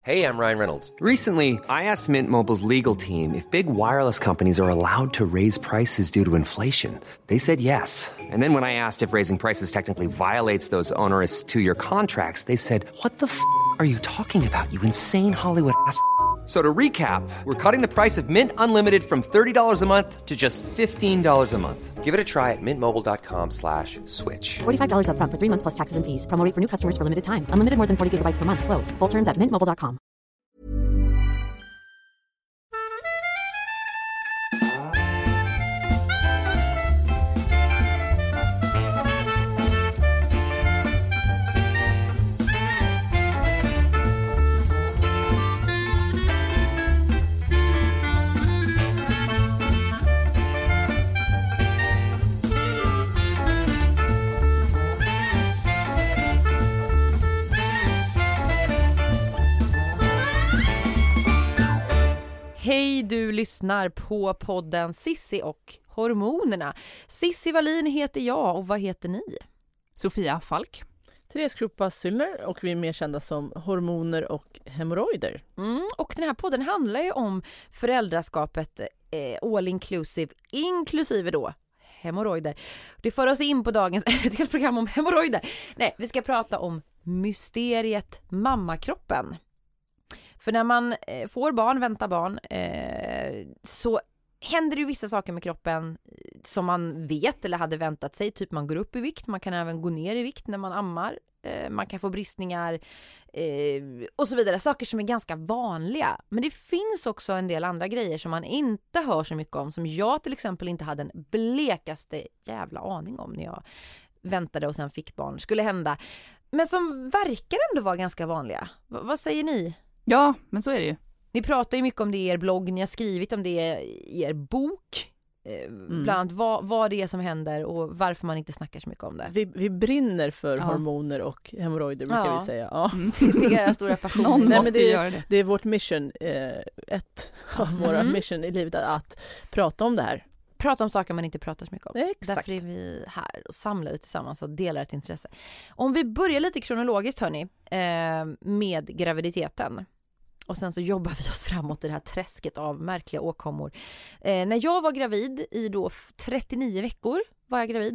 Hey, I'm Ryan Reynolds. Recently, I asked Mint Mobile's legal team if big wireless companies are allowed to raise prices due to inflation. They said yes. And then when I asked if raising prices technically violates those onerous two-year contracts, they said, "What the f*** are you talking about, you insane Hollywood ass?" So to recap, we're cutting the price of Mint Unlimited from $30 a month to just $15 a month. Give it a try at mintmobile.com/switch. $45 up front for 3 months plus taxes and fees. Promo rate for new customers for limited time. Unlimited more than 40 gigabytes per month. Slows full terms at mintmobile.com. Hej, du lyssnar på podden Sissi och hormonerna. Sissi Wallin heter jag, och vad heter ni? Sofia Falk. Therese Krupa-Syllner, och vi är mer kända som hormoner och hemorrojder. Och den här podden handlar ju om föräldraskapet all inclusive, inklusive då hemorrojder. Det för oss in på dagens ett program om hemorrojder. Nej, vi ska prata om mysteriet mammakroppen. För när man får barn, väntar barn, så händer det ju vissa saker med kroppen som man vet eller hade väntat sig. Typ man går upp i vikt, man kan även gå ner i vikt när man ammar. Man kan få bristningar och så vidare. Saker som är ganska vanliga. Men det finns också en del andra grejer som man inte hör så mycket om. Som jag till exempel inte hade en blekaste jävla aning om när jag väntade och sen fick barn. Skulle hända. Men som verkar ändå vara ganska vanliga. Vad säger ni? Ja, men så är det ju. Ni pratar ju mycket om det i er blogg, ni har skrivit om det i er bok. Bland annat vad det är som händer och varför man inte snackar så mycket om det. Vi brinner för hormoner och hemorrojder, brukar vi säga. Ja. Det är era stora passion. Någon måste göra det. Det är vårt mission, ett av våra mission i livet, att prata om det här. Prata om saker man inte pratar så mycket om. Exakt. Därför är vi här och samlar det tillsammans och delar ett intresse. Om vi börjar lite kronologiskt, hörni, med graviditeten. Och sen så jobbar vi oss framåt i det här träsket av märkliga åkommor. När jag var gravid i då 39 veckor var jag gravid,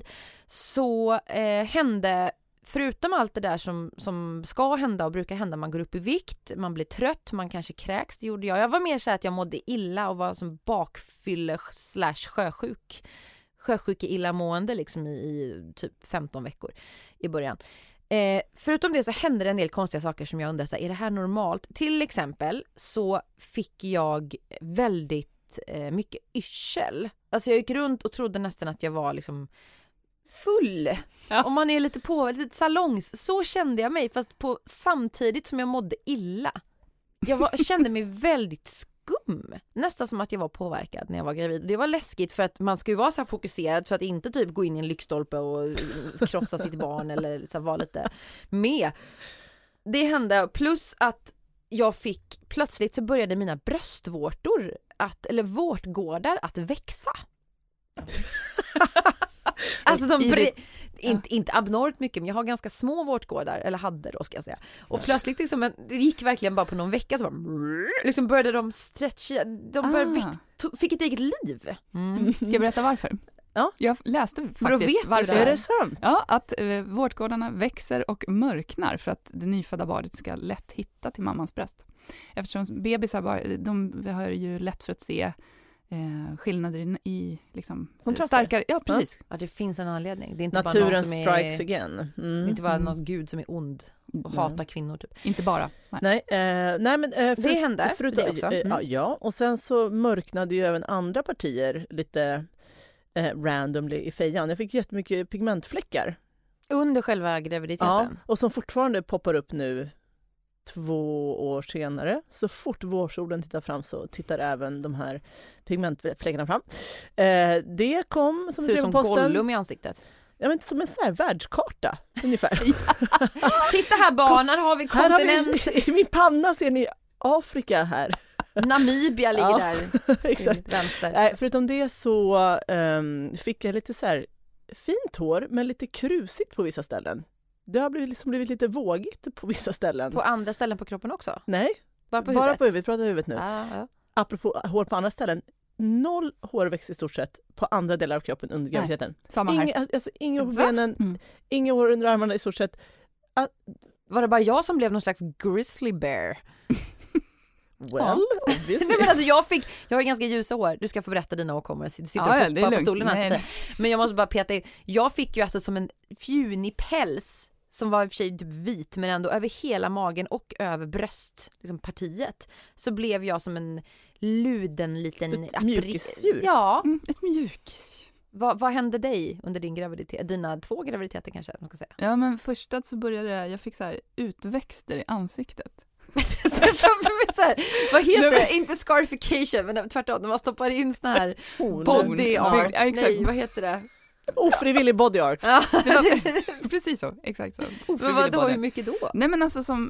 så hände, förutom allt det där som ska hända och brukar hända, man går upp i vikt, man blir trött, man kanske kräks, det gjorde jag. Jag var mer så att jag mådde illa och var som bakfylle/sjösjuk. Sjösjuk i illamående liksom i typ 15 veckor i början. Förutom det så hände det en del konstiga saker som jag undrar, så här, är det här normalt? Till exempel så fick jag väldigt mycket yrsel. Alltså jag gick runt och trodde nästan att jag var liksom full. Ja. Om man är lite salongs, så kände jag mig, fast samtidigt som jag mådde illa. Jag kände mig väldigt skum. Nästan som att jag var påverkad när jag var gravid. Det var läskigt, för att man ska ju vara så här fokuserad för att inte typ gå in i en lyktstolpe och krossa sitt barn eller så här, vara lite med. Det hände, plus att jag fick, plötsligt så började mina bröstvårtor eller vårtgårdar att växa. Alltså inte abnormt mycket, men jag har ganska små vårtgårdar, eller hade då, ska jag säga. Och plötsligt liksom, det gick verkligen bara på någon vecka, så liksom började de stretcha, fick ett eget liv. Ska jag berätta varför? Ja. Jag läste faktiskt varför. Är det sant? Ja, att vårtgårdarna växer och mörknar för att det nyfödda barnet ska lätt hitta till mammans bröst. Eftersom bebisar de har ju lätt för att se skillnader i liksom starkare. Ja, precis. Ja, det finns en anledning. Det är inte naturen bara strikes again. Det är inte bara något gud som är ond och hatar kvinnor typ. Inte bara. Nej, men det hände det också. Ja, och sen så mörknade ju även andra partier lite randomly i fejan. Jag fick jättemycket pigmentfläckar under själva graviditeten. Ja, och som fortfarande poppar upp nu 2 år senare. Så fort vårsolen tittar fram så tittar även de här pigmentfläckarna fram. Det kom som ser ut som Gollum i ansiktet. Ja, men som en sån här världskarta ungefär. Titta här barnen, har vi kontinent. I min panna ser ni Afrika här. Namibia ligger där. Exakt. Vänster. Nej, förutom det så fick jag lite så här fint hår, men lite krusigt på vissa ställen. Det har blivit lite vågigt på vissa ställen. På andra ställen på kroppen också? Nej, Bara på Bara huvudet? på huvudet, vi pratar huvudet nu. Ja. Apropå hår på andra ställen, 0 hårväxt i stort sett på andra delar av kroppen under graviditeten. Samma här. Inga hår på benen, inga hår under armarna i stort sett. Var det bara jag som blev någon slags grizzly bear? Well, obviously. Nej, men alltså jag har ganska ljusa hår. Du ska få berätta dina åkommor. Du sitter och hoppar på stolen här. Men jag måste bara peta in. Jag fick ju alltså som en fjunig päls som var i och för sig typ vit, men ändå över hela magen och över bröst, liksom partiet, så blev jag som en luden liten ett mjukisdjur. Ja. Ett mjukisdjur. Vad hände dig under din graviditet? Dina 2 graviditeter kanske man ska säga. Ja, men första så började jag fick så här utväxter i ansiktet. så här, vad heter det? Inte scarification, men tvärtom, när man stoppar in såna här body art. Nej, vad heter det? Ofrivillig body art. Ja. Det var precis så, exakt så. Men vadå, hur mycket då? Nej, men alltså som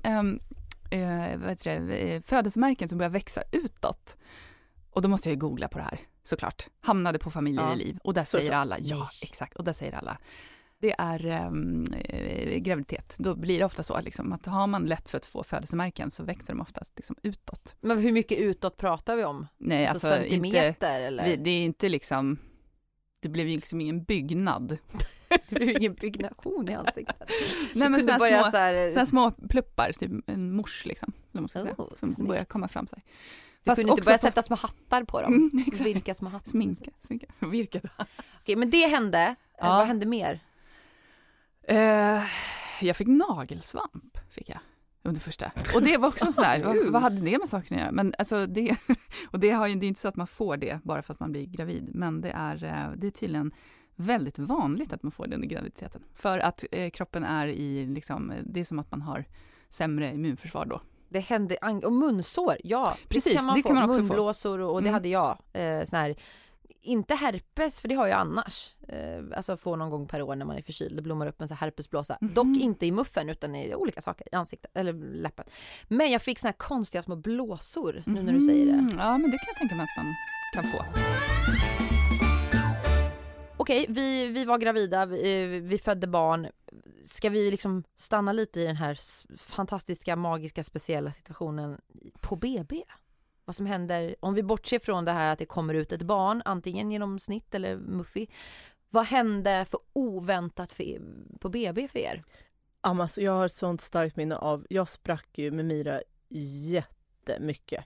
födelsemärken som börjar växa utåt. Och då måste jag ju googla på det här, såklart. Hamnade på Familjer i liv. Och där säger alla, exakt. Och där säger alla, det är graviditet. Då blir det ofta så liksom, att har man lätt för att få födelsemärken så växer de oftast liksom utåt. Men hur mycket utåt pratar vi om? Nej, alltså centimeter inte, eller? Det är inte liksom, det blev ju liksom ingen byggnad. Det blev ingen byggnation i ansiktet. Nej, men sådana små pluppar, typ en mors liksom, eller man ska säga, som snyggt. börjar komma fram sig. Du kunde inte börja sätta små hattar på dem. Vilka små hattar? Sminka. Virket. Okej, men det hände. Ja. Vad hände mer? Jag fick nagelsvamp, under första. Och det var också sådär, vad hade det med saken att göra? Men alltså det är inte så att man får det bara för att man blir gravid. Men det är tydligen väldigt vanligt att man får det under graviditeten. För att kroppen är i, liksom, det är som att man har sämre immunförsvar då. Det hände, och munsår, ja. Precis, det kan man också få. Munblåsor och det hade jag. Sån här, inte herpes, för det har jag annars. Alltså få någon gång per år när man är förkyld. Det blommar upp en så här herpesblåsa. Dock inte i muffen utan i olika saker. I ansiktet eller läppen. Men jag fick såna här konstiga små blåsor nu när du säger det. Ja, men det kan jag tänka mig att man kan få. Okej, vi var gravida. Vi födde barn. Ska vi liksom stanna lite i den här fantastiska, magiska, speciella situationen på BB? Vad som händer om vi bortser från det här att det kommer ut ett barn, antingen genom snitt eller muffi. Vad hände för oväntat på BB för er? Alltså, jag har ett sånt starkt minne av, jag sprack ju med Mira jättemycket.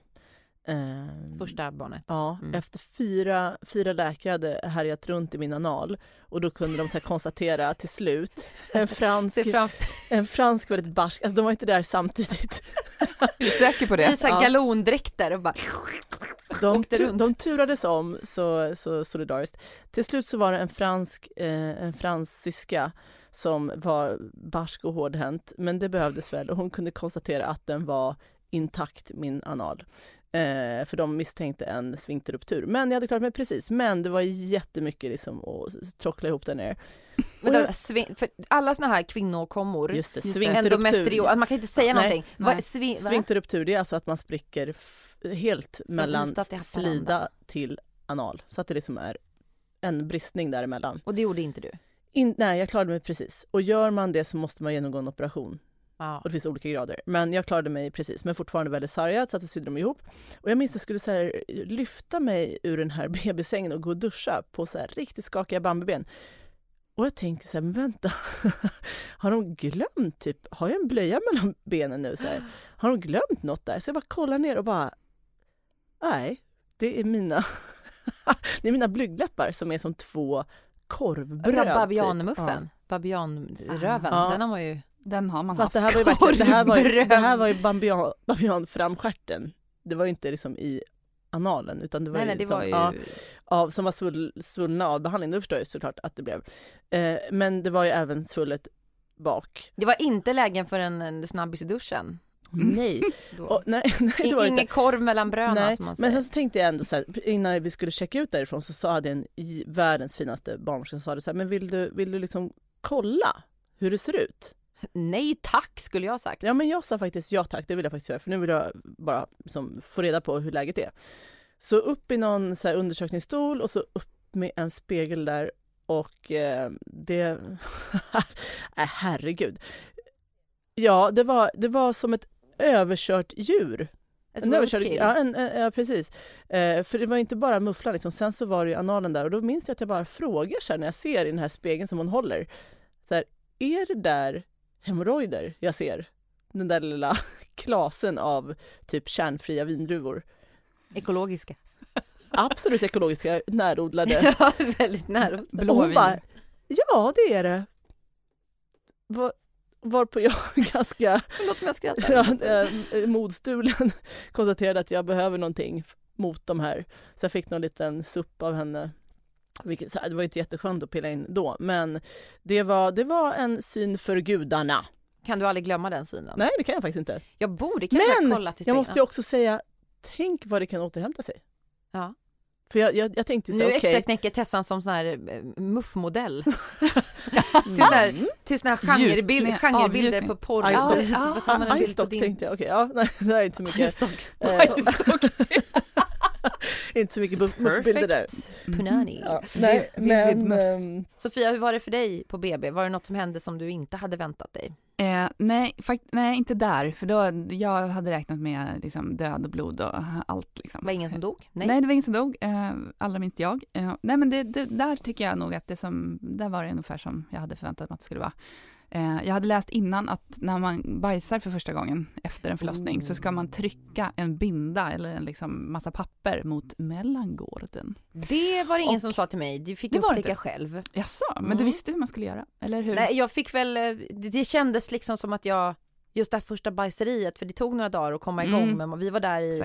Första barnet. Ja, efter fyra läkare hade härjat runt i min anal och då kunde de så här konstatera till slut en fransk väldigt barsk, alltså de var inte där samtidigt. Är du säker på det? I så här galondräkter och bara de turades om så solidariskt. Till slut så var det en fransk syska som var barsk och hårdhänt, men det behövdes väl och hon kunde konstatera att den var intakt, min anal. För de misstänkte en sfinkterruptur. Men jag hade klarat mig precis. Men det var jättemycket liksom att trockla ihop där nere. Men för alla såna här kvinnokommor, just det, sfinkterruptur. Man kan inte säga någonting. Sfinkterruptur, det är alltså att man spricker helt mellan slida till anal. Så att det liksom är en bristning däremellan. Och det gjorde inte du? Nej, jag klarade mig precis. Och gör man det så måste man genomgå en operation. Och det finns olika grader. Men jag klarade mig precis, men fortfarande väldigt sargad så att det sydde dem ihop. Och jag minns att jag skulle så här, lyfta mig ur den här babysängen och gå och duscha på så här riktigt skakiga bambuben. Och jag tänkte så här, men vänta, har de glömt typ, har jag en blöja mellan benen nu så här? Har de glömt något där? Så jag bara kollar ner och bara, nej, det är mina blygdläppar som är som 2 korvbröd. Babianmuffen, typ. Babianröven, den har man ju. Den har man haft. Fast det här var ju babianframstjärten. Det var ju inte liksom i analen utan det var det liksom, var ju som var svullna av behandling. Nu förstår jag såklart att det blev. Men det var ju även svullet bak. Det var inte lägen för en snabbis i duschen. Nej. Nej, det var ingen korv mellan bröna som man säger. Men sen så tänkte jag ändå så här, innan vi skulle checka ut därifrån så sa en i världens finaste barnmorska sa det så här, men vill du liksom kolla hur det ser ut? Nej tack, skulle jag ha sagt. Ja, men jag sa faktiskt ja tack, det vill jag faktiskt göra. För nu vill jag bara liksom få reda på hur läget är. Så upp i någon så här undersökningsstol och så upp med en spegel där. Och det... herregud. Ja, det var som ett överkört djur. Ja, precis. För det var inte bara mufflan liksom. Sen så var det ju analen där och då minns jag att jag bara frågar så här, när jag ser i den här spegeln som hon håller så här, är det där hemorrojder jag ser? Den där lilla klasen av typ kärnfria vindruvor. Ekologiska. Absolut ekologiska, närodlade. Ja, väldigt närodlade. Blåvin. Ja, det är det. Varpå jag ganska modstulen konstaterade att jag behöver någonting mot de här. Så jag fick någon liten supp av henne. Det var inte jätteskönt att pilla in då. Men det var en syn för gudarna. Kan du aldrig glömma den synen? Nej, det kan jag faktiskt inte. Jag borde kanske kolla till spegeln. Jag måste ju också säga, tänk vad det kan återhämta sig. Ja. För jag tänkte så nu okej. Extra knäcker Tessan som sån här muffmodell. till sån här genrebilder på porr. Istock tänkte jag. Okej, ja, nej, det är inte så mycket. Inte så mycket muffbilder där. Punani. Ja, nej, men Sofia, hur var det för dig på BB? Var det något som hände som du inte hade väntat dig? Nej, inte där. För då, jag hade räknat med liksom, död och blod och allt. Liksom. Var ingen som dog? Nej, det var ingen som dog. Allra minst jag. Nej, men där tycker jag nog att där var det ungefär som jag hade förväntat mig att det skulle vara. Jag hade läst innan att när man bajsar för första gången efter en förlossning så ska man trycka en binda eller en liksom massa papper mot mellangården. Det var det ingen som sa till mig. Du fick upptäcka själv. Jaså, men du visste hur man skulle göra, eller hur? Nej, jag fick väl, det kändes liksom som att jag, just det här första bajseriet, för det tog några dagar att komma igång, men vi var där i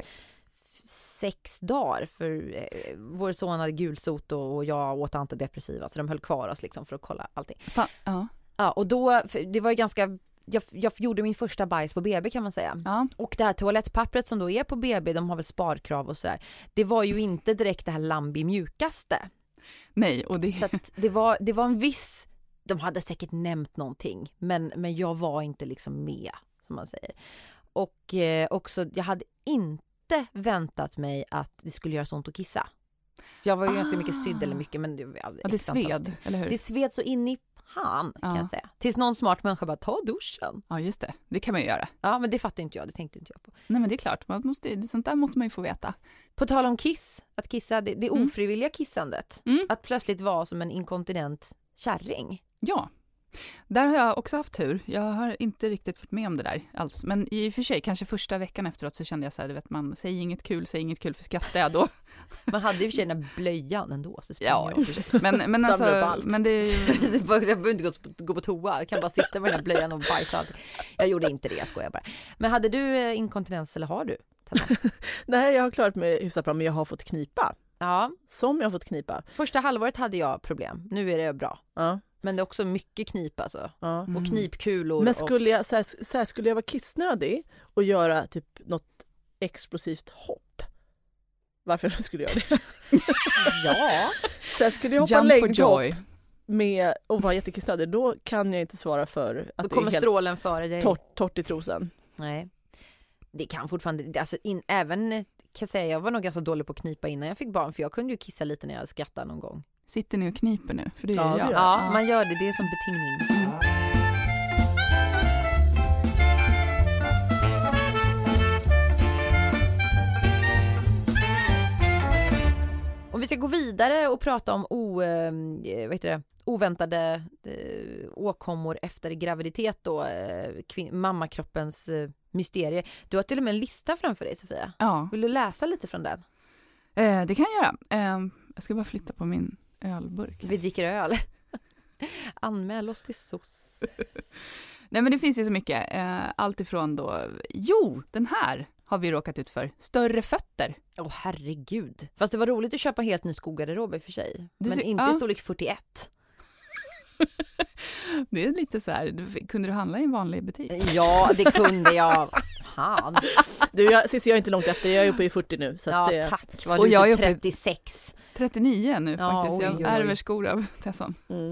6 dagar för vår son hade gulsot och jag åt antidepressiva, så de höll kvar oss liksom för att kolla allting. Ja, och då, det var ju ganska, jag gjorde min första bajs på BB kan man säga. Ja. Och det här toalettpappret som då är på BB, de har väl sparkrav och sådär. Det var ju inte direkt det här Lambi mjukaste. Nej, och det... Så att det var en viss, de hade säkert nämnt någonting, men jag var inte liksom med, som man säger. Och också, jag hade inte väntat mig att det skulle göra sånt att kissa. Jag var ju ganska mycket sydd eller mycket, men det sved, eller hur? Det sved så in i kan jag säga. Tills någon smart människa bara, ta duschen. Ja, just det. Det kan man ju göra. Ja, men det fattar inte jag. Det tänkte inte jag på. Nej, men det är klart. Sånt där måste man ju få veta. På tal om att kissa, det ofrivilliga kissandet. Att plötsligt vara som en inkontinent kärring. Ja. Där har jag också haft tur. Jag har inte riktigt fått med om det där alls. Men i och för sig, kanske första veckan efteråt så kände jag så här, du vet, man säger inget kul för skrattar jag då. Man hade i och för sig den blöjan ändå. Så ja, men alltså, men det är ju... Jag behöver inte gå på toa. Jag kan bara sitta med den här blöjan och bajsa. Jag gjorde inte det, jag skojar bara. Men hade du inkontinens eller har du? Nej, jag har klarat mig hyfsat bra, men jag har fått knipa. Ja. Som jag har fått knipa. Första halvåret hade jag problem. Nu är det bra. Ja. Men det är också mycket knip alltså. Ja. Och knipkulor. Men skulle jag vara kissnödig och göra typ något explosivt hopp? Varför skulle jag det? Ja. Så jag skulle hoppa längdhopp med och vara jättekissnödig, då kan jag inte svara för att då kommer det är strålen före dig. Torrt i trosen. Nej. Det kan fortfarande, alltså även kan jag säga, jag var nog ganska dålig på att knipa innan jag fick barn, för jag kunde ju kissa lite när jag skrattade någon gång. Sitter ni och kniper nu? För det gör jag. Ja, man gör det. Det är som betingning. Om vi ska gå vidare och prata om oväntade åkommor efter graviditet då, mammakroppens mysterier. Du har till och med en lista framför dig, Sofia. Ja. Vill du läsa lite från den? Det kan jag göra. Jag ska bara flytta på min ölburk. Vi dricker öl. Anmäl oss till SOS. Nej, men det finns ju så mycket. Allt ifrån då... Jo, den här har vi råkat ut för. Större fötter. Åh, herregud. Fast det var roligt att köpa helt ny skogarderob i för sig. Men inte storlek 41. Det är lite så här. Kunde du handla i en vanlig butik? Ja, det kunde jag. Fan. Du, jag är inte långt efter. Jag är uppe i 40 nu. Så ja, att, tack. Var och jag är 36. 39 nu faktiskt. Jag ärver skor av Tessan.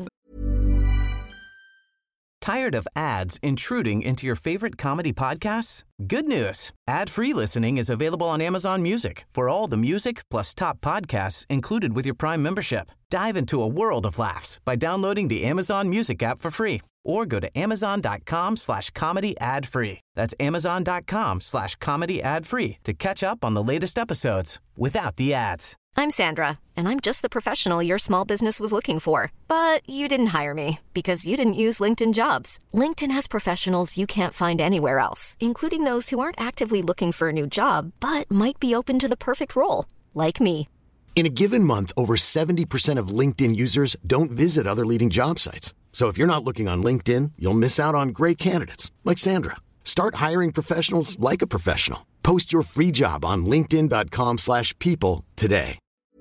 Tired of ads intruding into your favorite comedy podcasts? Good news. Ad-free listening is available on Amazon Music for all the music plus top podcasts included with your Prime membership. Dive into a world of laughs by downloading the Amazon Music app for free or go to amazon.com/comedy ad free. That's amazon.com/comedy ad free to catch up on the latest episodes without the ads. I'm Sandra, and I'm just the professional your small business was looking for. But you didn't hire me because you didn't use LinkedIn Jobs. LinkedIn has professionals you can't find anywhere else, including those who aren't actively looking for a new job, but might be open to the perfect role, like me. In a given month, over 70% of LinkedIn users don't visit other leading job sites. So if you're not looking on LinkedIn, you'll miss out on great candidates like Sandra. Start hiring professionals like a professional. Post your free job on linkedin.com/people today.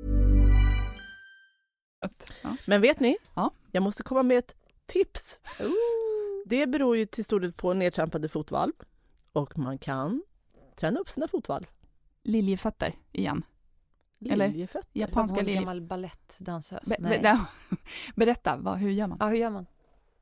Men vet ni? Ja. Jag måste komma med ett tips. Det beror ju till stor del på nedtrampade fotvalv. Och man kan träna upp sina fotvalv. Liljefötter igen. Liljefötter? Eller japanska liljefötter. Gammal balettdansös. Berätta, hur gör man? Ja, hur gör man?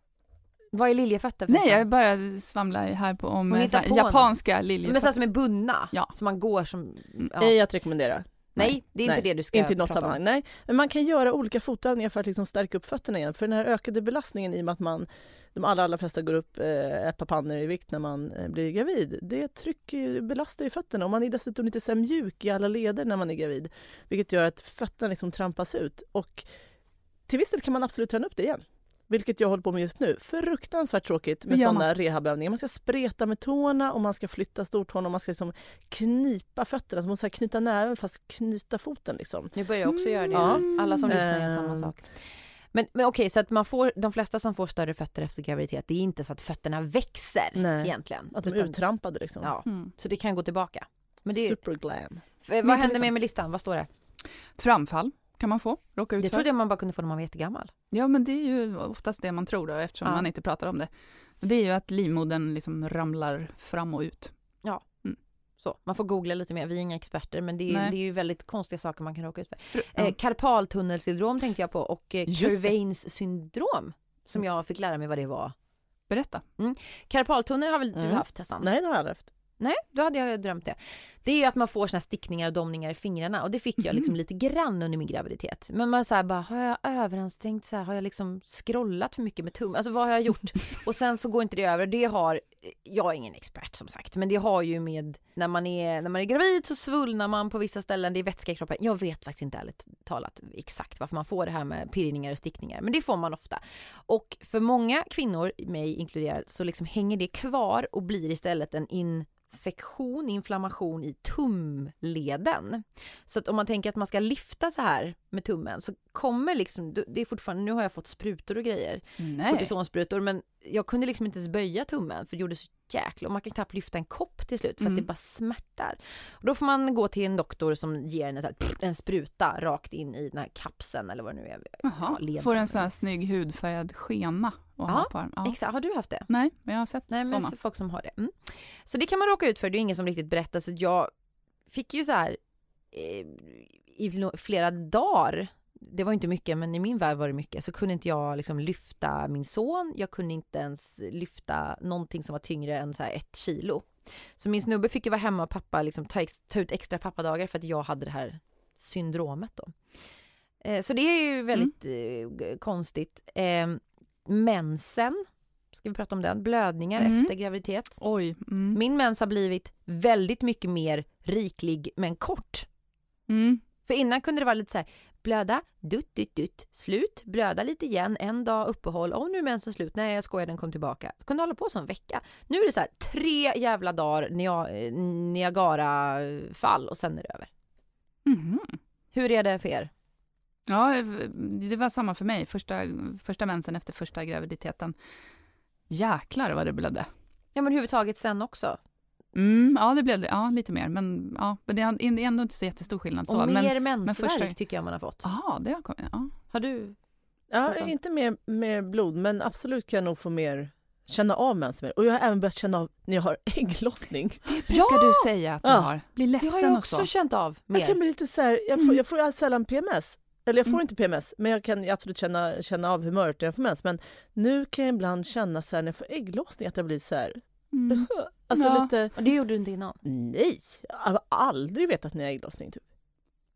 Vad är liljefötter? Nej, jag bara svamlar här om japanska liljefötter. Men så som är bundna, ja. Så man går som... Ja. Ej att rekomendera. Nej, det är inte det du ska inte i något sammanhang. Nej, men man kan göra olika fotövningar för att liksom stärka upp fötterna igen. För den här ökade belastningen i och med att de allra flesta går upp ett par pannor i vikt när man blir gravid. Det belastar ju fötterna och man är dessutom lite så mjuk i alla leder när man är gravid. Vilket gör att fötterna liksom trampas ut. Och till viss del kan man absolut träna upp det igen. Vilket jag håller på med just nu. Fruktansvärt tråkigt med sådana rehabövningar. Man ska spreta med tårna och man ska flytta stortån och man ska liksom knipa fötterna. Man ska knyta näven fast knyta foten. Liksom. Nu börjar jag också göra det. Ja. Alla som lyssnar gör samma sak. Men okej, så att de flesta som får större fötter efter graviditet, det är inte så att fötterna växer egentligen. Att de är uttrampade liksom. Ja. Så det kan gå tillbaka. Men det är, superglam. Vad händer med listan? Vad står det? Framfall kan man få, råka ut för. Det trodde jag man bara kunde få när man var jättegammal. Ja, men det är ju oftast det man tror då, eftersom man inte pratar om det. Det är ju att livmodern liksom ramlar fram och ut. Ja, så. Man får googla lite mer. Vi är inga experter, men det är ju väldigt konstiga saker man kan råka ut för. Karpaltunnelsyndrom tänkte jag på och Curvains syndrom som jag fick lära mig vad det var. Berätta. Karpaltunnel har väl du haft, Tessan? Nej, det har jag haft. Nej, då hade jag drömt det. Det är ju att man får såna stickningar och domningar i fingrarna och det fick jag liksom lite grann under min graviditet. Men man så här bara, har jag överansträngt så här, har jag liksom scrollat för mycket med tum? Alltså vad har jag gjort? Och sen så går inte det över. Det har, jag är ingen expert som sagt, men det har ju med när man är gravid så svullnar man på vissa ställen, det är vätska i kroppen. Jag vet faktiskt inte ärligt talat exakt varför man får det här med pirrningar och stickningar, men det får man ofta. Och för många kvinnor, mig inkluderat, så liksom hänger det kvar och blir istället en inflammation i tumleden. Så att om man tänker att man ska lyfta så här med tummen så kommer liksom, det är fortfarande, nu har jag fått sprutor och grejer. Kortisonsprutor, men jag kunde liksom inte ens böja tummen för det gjorde så jäkla, och man kan knappt lyfta en kopp till slut för att det bara smärtar. Och då får man gå till en doktor som ger en spruta rakt in i den här kapseln eller vad det nu är. Jaha, får en sån här snygg hudfärgad skena. Exakt. Har du haft det? Nej, men jag har sett såna. Men folk som har det. Så det kan man råka ut för, det är ingen som riktigt berättar. Så jag fick ju så här i flera dagar, det var inte mycket, men i min värld var det mycket, så kunde inte jag liksom lyfta min son. Jag kunde inte ens lyfta någonting som var tyngre än så här 1 kilo. Så min snubbe fick ju vara hemma och pappa liksom ta ut extra pappadagar för att jag hade det här syndromet då. Så det är ju väldigt konstigt. Mensen, ska vi prata om den? Blödningar efter graviditet. Oj. Min mens har blivit väldigt mycket mer riklig men kort. För innan kunde det vara lite så här, blöda, dutt, slut, blöda lite igen, en dag uppehåll, nu är mensen slut, nej jag skojar, den kom tillbaka. Så kunde hålla på så en vecka. Nu är det så här 3 jävla dagar Niagara-fall och sen är det över. Hur är det för er? Ja, det var samma för mig. Första mensen efter första graviditeten. Jäklar vad det blödde. Ja, men överhuvudtaget sen också. Ja, det blev det. Ja, lite mer. Men det är ändå inte så jättestor skillnad. Så. Och mer mensvärk tycker jag man har fått. Ja, det har kommit. Ja. Har du? Ja, inte mer blod, men absolut kan jag nog få mer känna av mens mer. Och jag har även börjat känna av när jag har ägglossning. Det brukar du säga att du har. Blir ledsen och så. Det har jag också känt av mer. Jag kan bli lite så här, jag får allt sällan PMS. Eller jag får inte PMS, men jag kan absolut känna av humöret när jag får mens. Men nu kan jag ibland känna så här när jag får ägglossning att jag blir så här. Alltså lite. Och det gjorde du inte innan? Nej, jag har aldrig vetat när jag har ägglossning typ.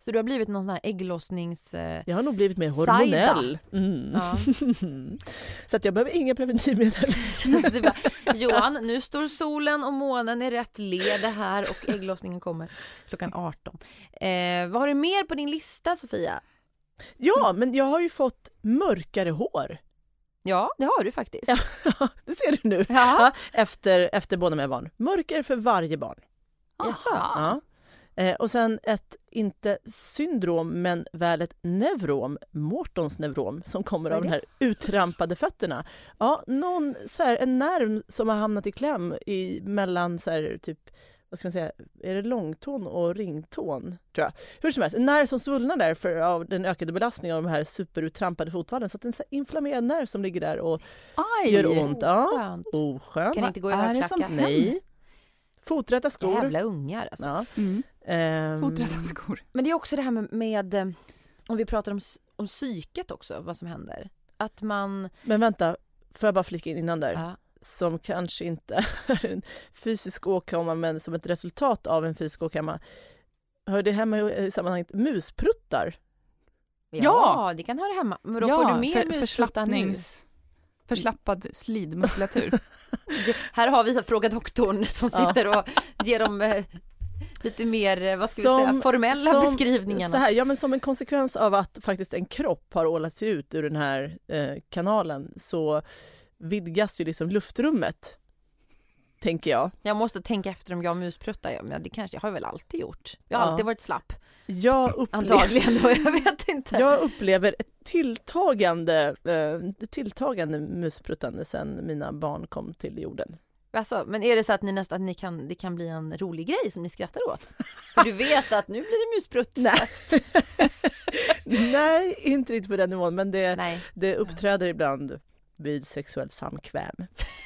Så du har blivit någon sån här ägglossnings... Jag har nog blivit mer hormonell. Ja. Så att jag behöver inga preventivmedel. Johan, nu står solen och månen i rätt led här och ägglossningen kommer klockan 18. Vad har du mer på din lista, Sofia? Ja, men jag har ju fått mörkare hår. Ja, det har du faktiskt. Ja, det ser du nu. Ja, efter båda mina barn. Mörkare för varje barn. Ja. Och sen ett, inte syndrom, men väl ett neurom, Mortons neurom, som kommer av de här uttrampade fötterna. Ja, en nerv som har hamnat i kläm mellan så här, typ, vad ska man säga, är det långtån och ringtån, tror jag. Hur som helst, en nerv som svullnar där av den ökade belastningen av de här superuttrampade fotvallen. Så att en så här inflammerad nerv som ligger där och gör ont. Ja, oskönt. Kan inte gå i högklackat? Nej. Foträtta skor. Jävla ungar alltså. Ja. Foträtta skor. Men det är också det här med om vi pratar om psyket också, vad som händer. Att man... Men vänta, får jag bara flika in innan där? Ja. Som kanske inte är en fysisk åkomma, men som ett resultat av en fysisk åkomma. Hör det hemma i sammanhanget muspruttar? Ja, det kan höra hemma. Men då får du mer muspruttar nu. Förslappad slidmuskulatur. Här har vi Fråga doktorn som sitter och ger dem lite mer, vad ska vi säga, formella beskrivningarna. Så här, men som en konsekvens av att faktiskt en kropp har ålat sig ut ur den här kanalen, så vidgas ju liksom luftrummet, tänker jag. Jag måste tänka efter om jag muspruttar. Men det kanske jag har väl alltid gjort. Jag har alltid varit slapp. Antagligen då, jag vet inte. Jag upplever ett tilltagande muspruttande sen mina barn kom till jorden. Alltså, men är det så att det kan bli en rolig grej som ni skrattar åt? För du vet att nu blir det muspruttfest. Nej, inte riktigt på den nivån, men det uppträder ibland vid sexuell samkväm.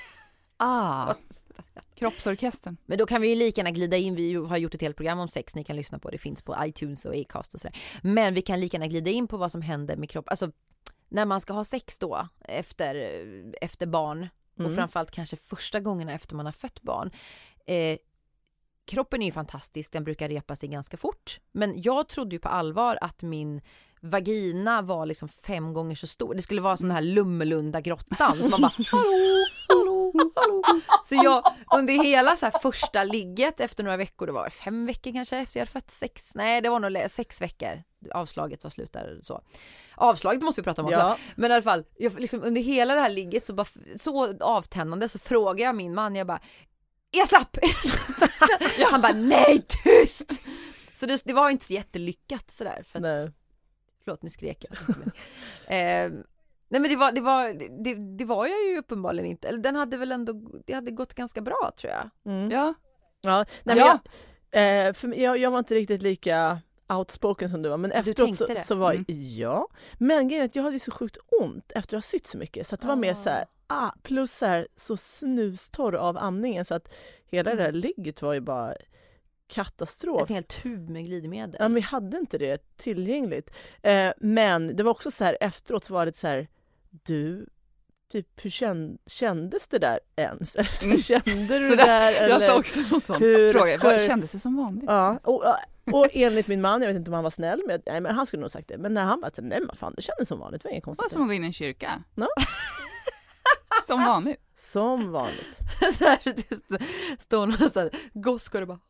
Kroppsorkestern. Men då kan vi ju lika gärna glida in. Vi har gjort ett helt program om sex. Ni kan lyssna på det. Finns på iTunes och Acast och sådär. Men vi kan lika gärna glida in på vad som händer med kropp. Alltså när man ska ha sex då efter barn. Och framförallt kanske första gångerna efter man har fött barn. Kroppen är ju fantastisk. Den brukar repa sig ganska fort. Men jag trodde ju på allvar att min vagina var liksom 5 gånger så stor. Det skulle vara sån här Lummelunda grottan. Så man bara, hallå. Så jag under hela så här första ligget efter några veckor, det var 5 veckor kanske efter jag hade fött 6. Nej, det var nog 6 veckor. Avslaget var slut där så. Avslaget måste vi prata om också. Ja. Men i alla fall, jag liksom under hela det här ligget så avtändande så frågade jag min man, jag bara, jag slapp. Han bara, nej, tyst. Så det var inte så jättelyckat sådär för att, nej. Förlåt, nu skrek jag. Nej, men det var jag ju uppenbarligen inte. Eller den hade väl ändå, det hade gått ganska bra, tror jag. Ja. Nej, men jag var inte riktigt lika outspoken som du var, men efteråt så var men grejen är att jag hade så sjukt ont efter att ha sytt så mycket, så att det var mer så här, plus så snustorr av amningen, så att hela det där ligget var ju bara katastrof. En hel tub med glidmedel. Ja, men vi hade inte det tillgängligt. Men det var också så här, efteråt så var det så här, du, typ, hur kändes det där ens? Kände du det där? Eller? Jag sa också en sån fråga. Kändes det som vanligt? Ja, och enligt min man, jag vet inte om han var snäll, men han skulle nog sagt det. Men när han bara, nej men fan, det kändes som vanligt. Det var inget konstigt. Det var som att gå in i en kyrka. No? Som vanligt. Som vanligt. Så här, står någonstans, goskar och bara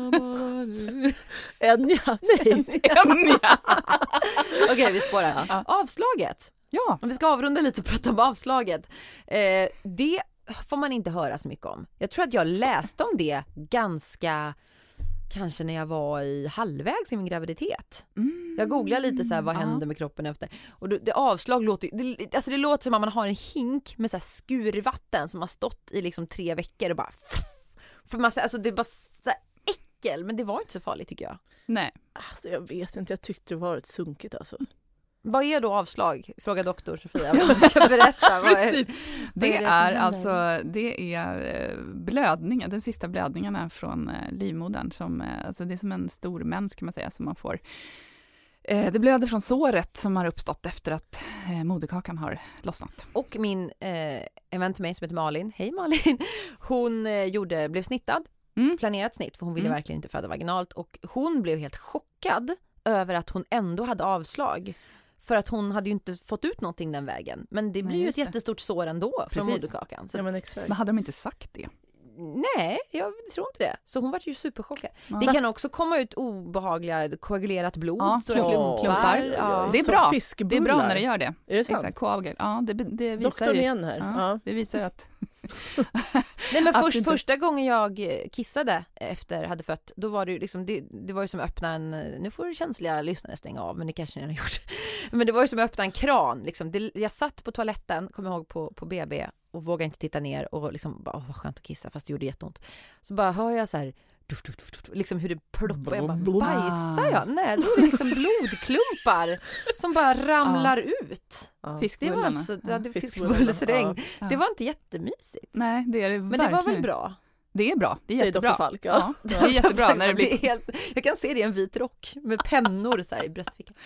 Enya. Okej, vi spårar. Avslaget. Ja. Om vi ska avrunda lite och prata om avslaget. Det får man inte höra så mycket om. Jag tror att jag läste om det kanske när jag var i halvvägs i min graviditet. Jag googlade lite så här, vad hände med kroppen efter. Och det avslag låter det låter som att man har en hink med så här skurvatten som har stått i liksom 3 veckor och bara för man, alltså det är bara så här äckel, men det var inte så farligt tycker jag. Nej. Alltså jag vet inte, jag tyckte det var ett sunkigt alltså. Vad är då avslag? Fråga doktor Sofia. Vad ska berätta? Det är blödningar, den sista blödningarna från livmodern som, alltså det är som en stor mens kan man säga som man får. Det blöder från såret som har uppstått efter att moderkakan har lossnat. Och min en vän till mig som heter Malin, hej Malin, hon blev snittad, planerat snitt för hon ville verkligen inte föda vaginalt och hon blev helt chockad över att hon ändå hade avslag. För att hon hade ju inte fått ut någonting den vägen. Men det blir ju ett jättestort sår ändå från moderkakan. Så men hade de inte sagt det? Nej, jag tror inte det. Så hon var ju superchockad. Ja. Det kan också komma ut obehagliga koagulerat blod, stora klumpar. Ja. Det är bra. Det är bra när det gör det. Är det sant? Exakt, koagul. Ja, det visar doktorn ju. Igen här. Ja. Det visar ju att... Nej, men första gången jag kissade efter hade fött, då var det ju liksom, det var ju som att öppna en, nu får känsliga lyssnare stänga av, men det kanske ni har gjort. Men det var ju som att öppna en kran liksom. Jag satt på toaletten, kommer jag ihåg, på BB och vågade inte titta ner och liksom bara, vad skönt att kissa, fast det gjorde jätteont. Så bara hör jag så här liksom hur det ploppar, jag bara, bajsar jag? Nej, då är det liksom blodklumpar som bara ramlar ut. Fiskbullarna. Det var alltså, fiskbullsregn. Det var inte jättemysigt. Nej, det är det men verkligen. Det var väl bra? Det är bra, det är jättebra. Dr. Falk, ja. Det är jättebra när det blir... Det är helt... Jag kan se det i en vit rock med pennor så här i bröstfickan.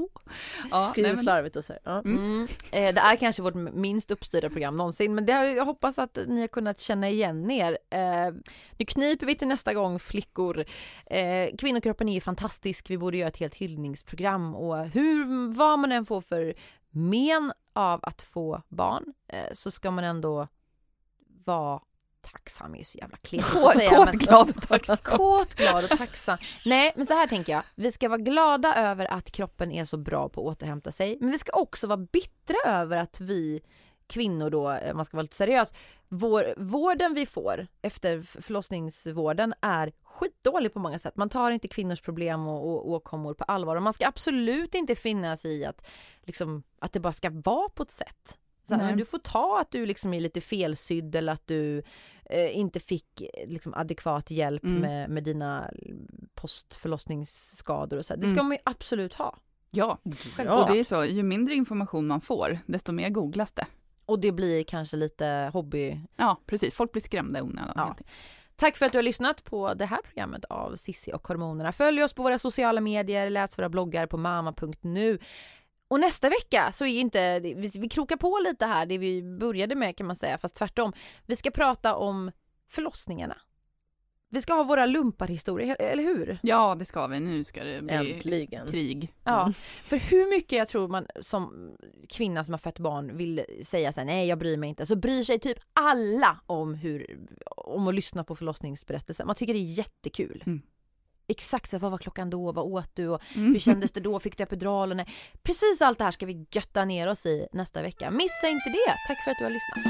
Skriver slarvigt och så här. Ja. Det är kanske vårt minst uppstyrda program någonsin, men jag hoppas att ni har kunnat känna igen er. Nu kniper vi till nästa gång, flickor. Kvinnokroppen är ju fantastisk. Vi borde göra ett helt hyllningsprogram, och vad man än får för men av att få barn, så ska man ändå vara tacksam, är så jävla kletigt att säga. Kåtglad och tacksam. Kåtglad och tacksam. Nej, men så här tänker jag. Vi ska vara glada över att kroppen är så bra på att återhämta sig. Men vi ska också vara bittra över att vi kvinnor då, man ska vara lite seriös, vården vi får efter förlossningsvården är skitdålig på många sätt. Man tar inte kvinnors problem och åkommor på allvar. Och man ska absolut inte finna sig i att, liksom, att det bara ska vara på ett sätt. Du får ta att du liksom är lite felsydd, eller att du inte fick liksom adekvat hjälp med dina postförlossningsskador och så. Det ska man ju absolut ha. Ja, och det är så, ju mindre information man får, desto mer googlas det. Och det blir kanske lite hobby. Ja, precis. Folk blir skrämda i onödan. Ja. Tack för att du har lyssnat på det här programmet av Sissi och hormonerna. Följ oss på våra sociala medier, läs våra bloggar på mamma.nu. Och nästa vecka så är inte, vi krokar på lite här, det vi började med kan man säga, fast tvärtom. Vi ska prata om förlossningarna. Vi ska ha våra lumparhistorier, eller hur? Ja, det ska vi. Nu ska det bli äntligen krig. Ja, för hur mycket jag tror man som kvinna som har fött barn vill säga så här, nej jag bryr mig inte. Så bryr sig typ alla om att lyssna på förlossningsberättelser. Man tycker det är jättekul. Exakt, vad var klockan då? Vad åt du? Och hur kändes det då? Fick du epiduralen? Precis allt det här ska vi götta ner oss i nästa vecka. Missa inte det. Tack för att du har lyssnat.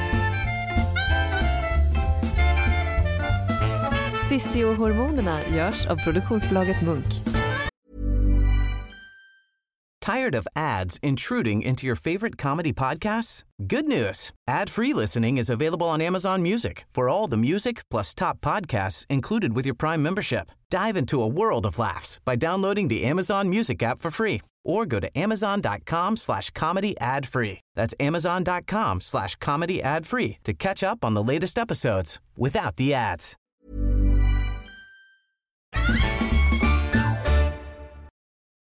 Sissi och hormonerna görs av produktionsbolaget Munk. Tired of ads intruding into your favorite comedy podcasts? Good news. Ad-free listening is available on Amazon Music for all the music plus top podcasts included with your Prime membership. Dive into a world of laughs by downloading the Amazon Music app for free or go to amazon.com/comedy ad-free. That's amazon.com/comedy ad-free to catch up on the latest episodes without the ads.